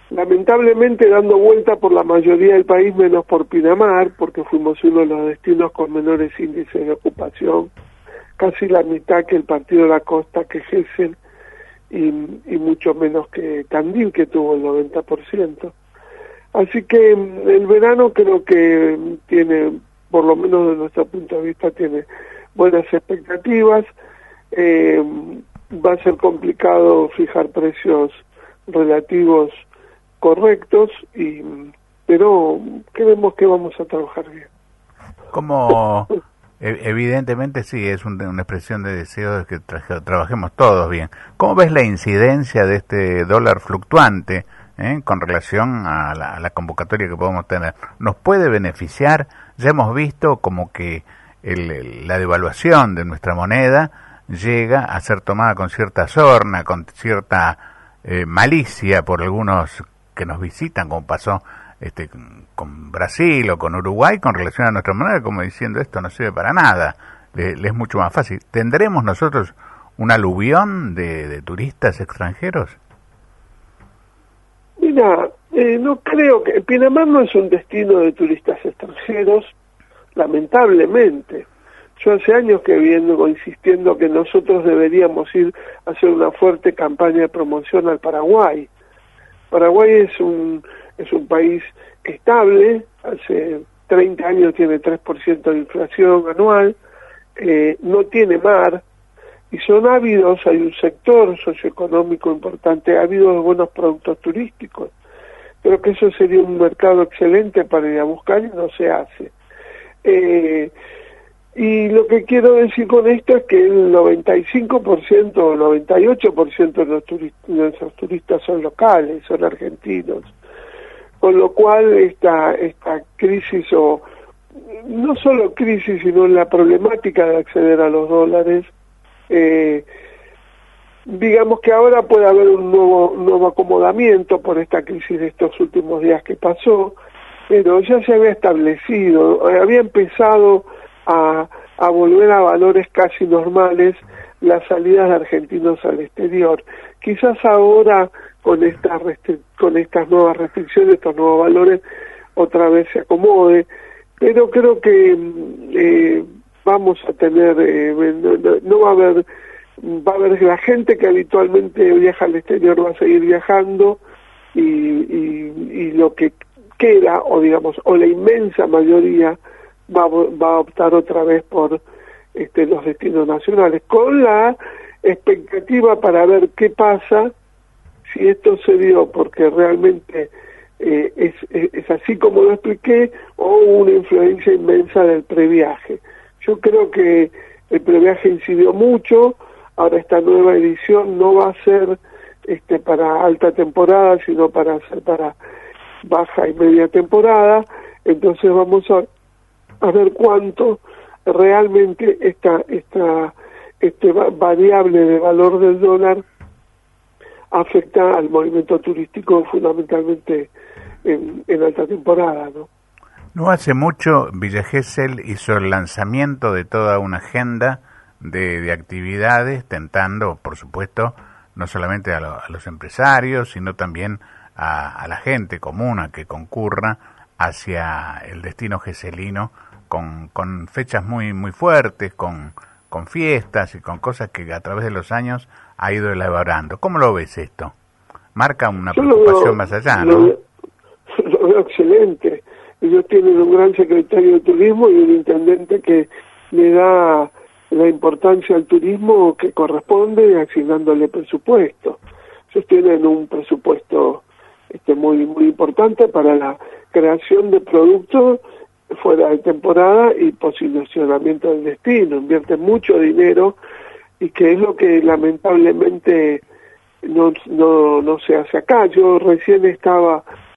lamentablemente dando vuelta por la mayoría del país, menos por Pinamar, porque fuimos uno de los destinos con menores índices de ocupación, casi la mitad que el Partido de la Costa, que Gesell, y mucho menos que Tandil, que tuvo el 90%. Así que el verano creo que tiene, por lo menos de nuestro punto de vista, tiene buenas expectativas. Va a ser complicado fijar precios relativos correctos, pero creemos que vamos a trabajar bien. Como evidentemente sí, es una expresión de deseo de que trabajemos todos bien. ¿Cómo ves la incidencia de este dólar fluctuante con relación a la convocatoria que podemos tener? ¿Nos puede beneficiar? Ya hemos visto como que la devaluación de nuestra moneda llega a ser tomada con cierta sorna, con cierta malicia por algunos que nos visitan, como pasó con Brasil o con Uruguay con relación a nuestra moneda, como diciendo esto no sirve para nada, le es mucho más fácil. ¿Tendremos nosotros un aluvión de turistas extranjeros? Mira, no creo que... Pinamar no es un destino de turistas extranjeros, lamentablemente. Yo hace años que vengo insistiendo que nosotros deberíamos ir a hacer una fuerte campaña de promoción al Paraguay. Paraguay es un país estable, hace 30 años tiene 3% de inflación anual, no tiene mar, y son ávidos, hay un sector socioeconómico importante, ávidos de buenos productos turísticos. Creo que eso sería un mercado excelente para ir a buscar y no se hace. Y lo que quiero decir con esto es que el 95% o 98% de nuestros turistas son locales, son argentinos. Con lo cual esta crisis, o no solo crisis, sino la problemática de acceder a los dólares, digamos que ahora puede haber un nuevo acomodamiento por esta crisis de estos últimos días que pasó, pero ya se había establecido, había empezado a volver a valores casi normales las salidas de argentinos al exterior. Quizás ahora con estas nuevas restricciones, estos nuevos valores, otra vez se acomode, pero creo que vamos a tener, no va a haber la gente que habitualmente viaja al exterior va a seguir viajando, y lo que queda, o la inmensa mayoría va a optar otra vez por los destinos nacionales, con la expectativa para ver qué pasa si esto se dio porque realmente es así como lo expliqué, o una influencia inmensa del previaje. Yo creo que el previaje incidió mucho. Ahora esta nueva edición no va a ser para alta temporada, sino para baja y media temporada. Entonces vamos a ver cuánto realmente esta variable de valor del dólar afecta al movimiento turístico, fundamentalmente en alta temporada, ¿no? No hace mucho Villa Gesell hizo el lanzamiento de toda una agenda de actividades, tentando, por supuesto, no solamente a los empresarios, sino también a la gente común a que concurra hacia el destino gesellino con fechas muy muy fuertes, con fiestas y con cosas que a través de los años ha ido elaborando. ¿Cómo lo ves esto? Marca una preocupación más allá, ¿no? Lo veo excelente. Ellos tienen un gran secretario de turismo y un intendente que le da la importancia al turismo que corresponde, asignándole presupuesto. Ellos tienen un presupuesto muy muy importante para la creación de productos fuera de temporada y posicionamiento del destino. Invierten mucho dinero, y que es lo que lamentablemente no se hace acá. Yo recién estaba